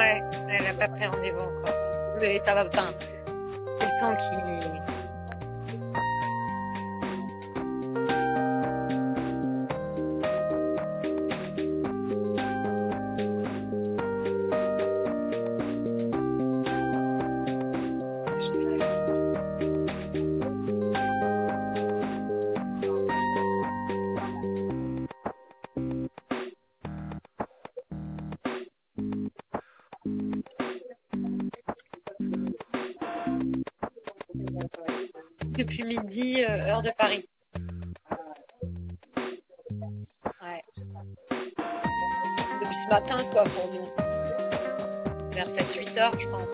Ouais, elle a pas pris rendez-vous encore. Mais ça va, enfin, c'est le temps qui... Depuis midi, heure de Paris. Ouais. Depuis ce matin, quoi, pour nous. Vers 7-8 heures, je pense.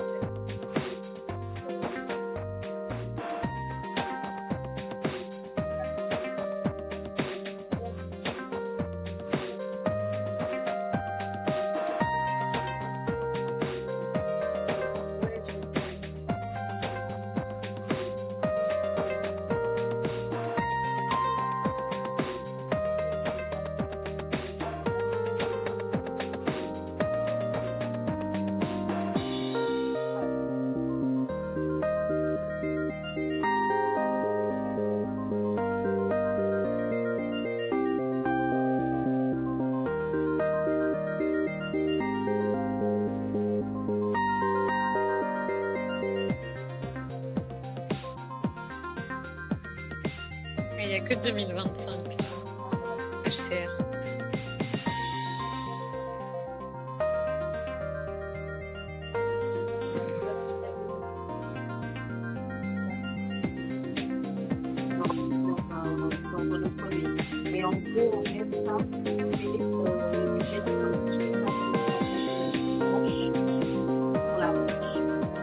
Mais il n'y a que 2025. HCR. Et en gros, en fait, ça, c'est le budget de production pour la bouche.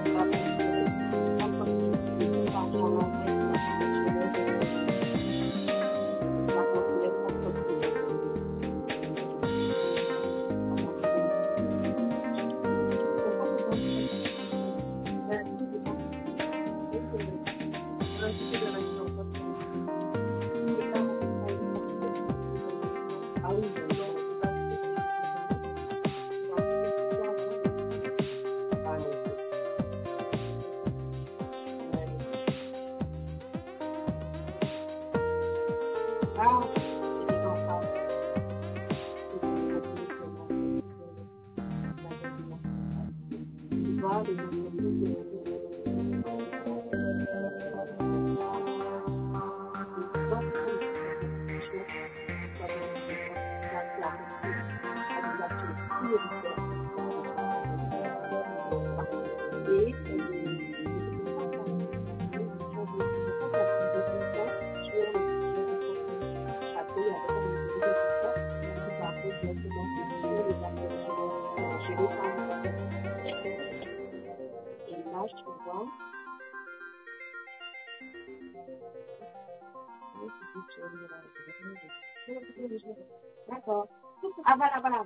D'accord. Ah voilà.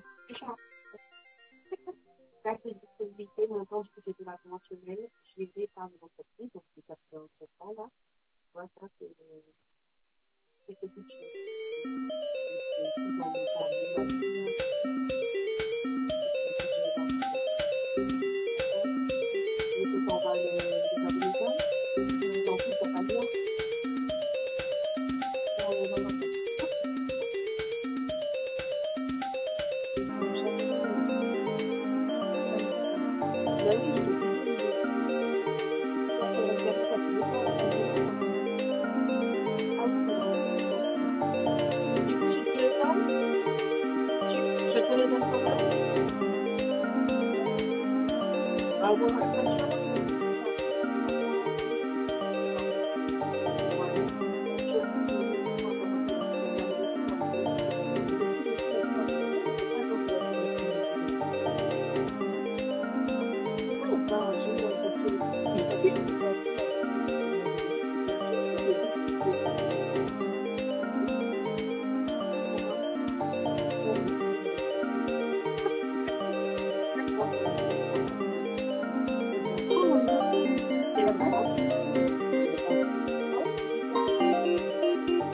La disponibilité, maintenant, je fais de la conventionnelle, je l'ai fait par mon entreprise, donc c'est ça fait un là. Voilà, ça, c'est ce budget. Je te le donne comment? Ah bon,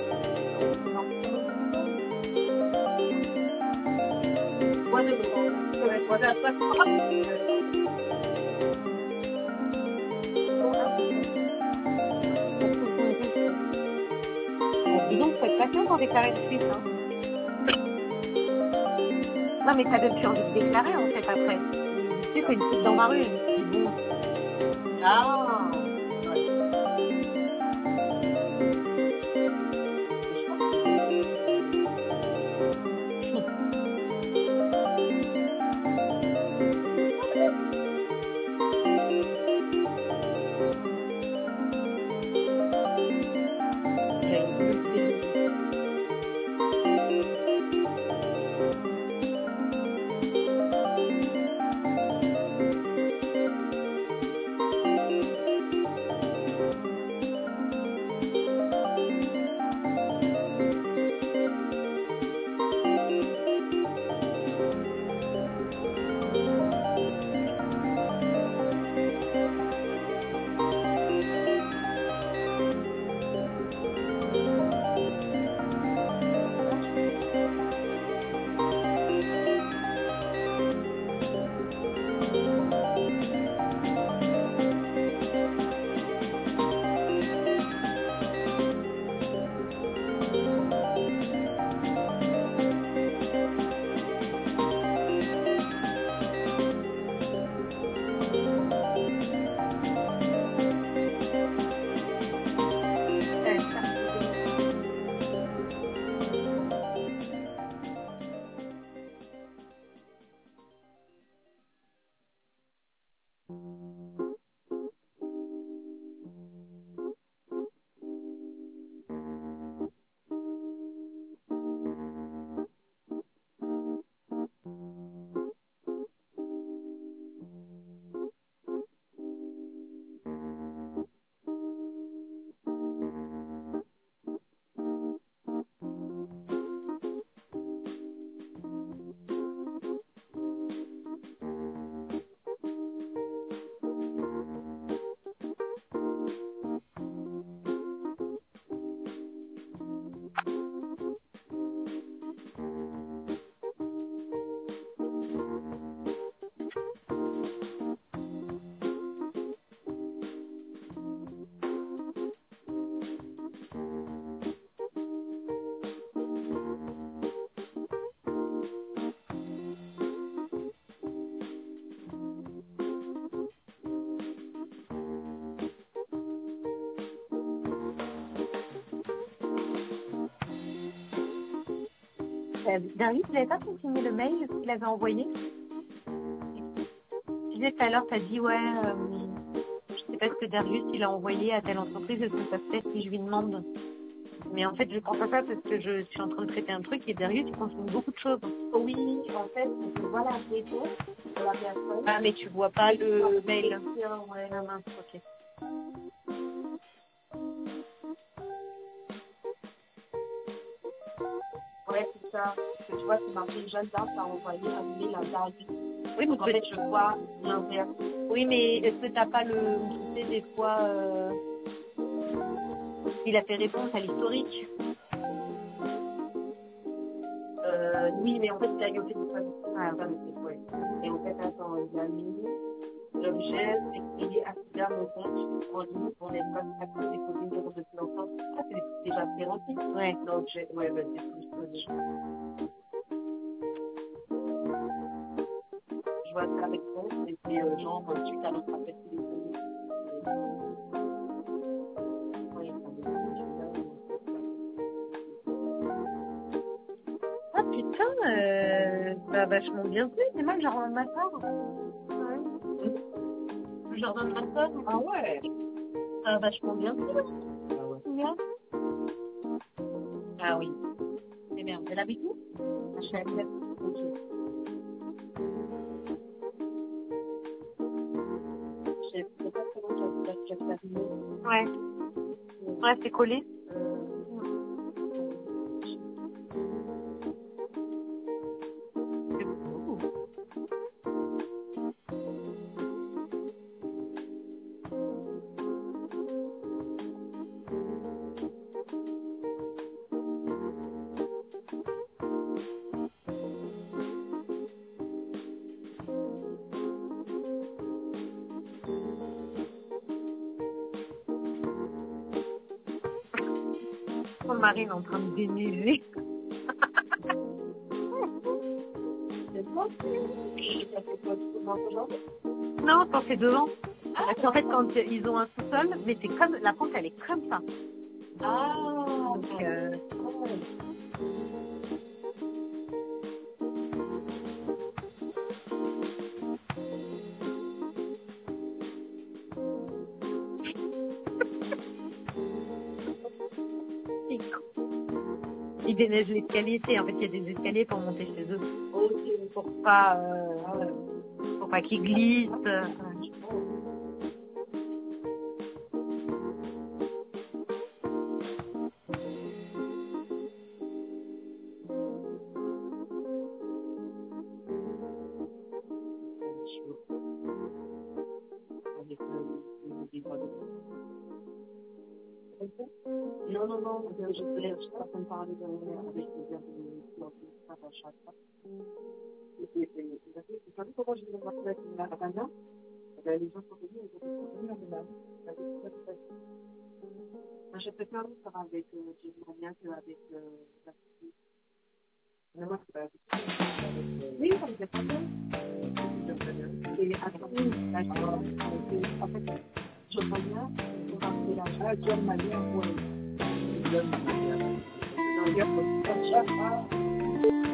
What is it? Ouais, voilà, ça. Dis donc, faut être patient pour déclarer de suite. Hein. Non, mais ça donne plus envie de déclarer, en fait, après. Tu sais, c'est une petite dans ma rue. Je me dis, bon, Ah, ouais. il y a une bulle de- David, tu n'avais pas continué le mail qu'il avait envoyé? Tu disais tout à l'heure, tu as dit, ouais, je sais pas ce que Darius il a envoyé à telle entreprise, est-ce que ça se fait si je lui demande? Mais en fait, je pense à ça parce que je suis en train de traiter un truc et Darius, il consomme beaucoup de choses. Oui, en fait, je vois la réponse de la personne. Ah, mais tu vois pas le mail. Ouais, Ah mince, ok. ouais, c'est ça. Parce que tu vois, c'est marqué jeune dame, t'as envoyé un mail à David. Oui, mais En fait, je vois l'inverse. oui, mais est-ce que t'as pas le, tu sais, des fois, il a fait réponse à l'historique. Oui, mais en fait, il a eu fait du pas. Ah, Ouais. Et en fait, attends, il a mis l'objet, c'est qu'il est accéder à mon compte en ligne pour les codes accès des communes de l'enfant. Ah, c'est déjà fait rempli. ouais. L'objet, ouais, ben, c'est tout ce que je vois ça avec compte, et puis, genre, suite à notre appel téléphonique. Ouais, ça me dit, Ah putain, ça a vachement bien fait. C'est moi, je leur donne ma soeur. Ouais. Je leur donne ma soeur. ah ouais. Ça a vachement bien fait. Ah ouais. C'est bien. Ah oui. C'est bien. Elle habite où? Je suis avec je sais pas comment j'ai terminé. Ouais. Ouais, c'est collé. son mari est en train de déneiger. C'est bon. Ça fait quoi dans ce genre? Non, ça fait 2 ans. Parce qu'en fait, quand ils ont un sous-sol, mais c'est comme, la pente, elle est comme ça. Ah, Donc, ils déneigent l'escalier, tu sais, en fait, il y a des escaliers pour monter chez eux. ok. Pour pas qu'ils glissent. Non, non, non, je suis en train de parler avec les gars de à chaque fois. Vous savez comment je vais voir la Havana? Les gens sont venus, ils ont dit, je préfère le faire avec Jimania qu'avec la fille. Mais moi, c'est pas oui, ça me fait pas bien. Et attends, en fait, je reviens, on va faire la John Malia, ouais. John Malia.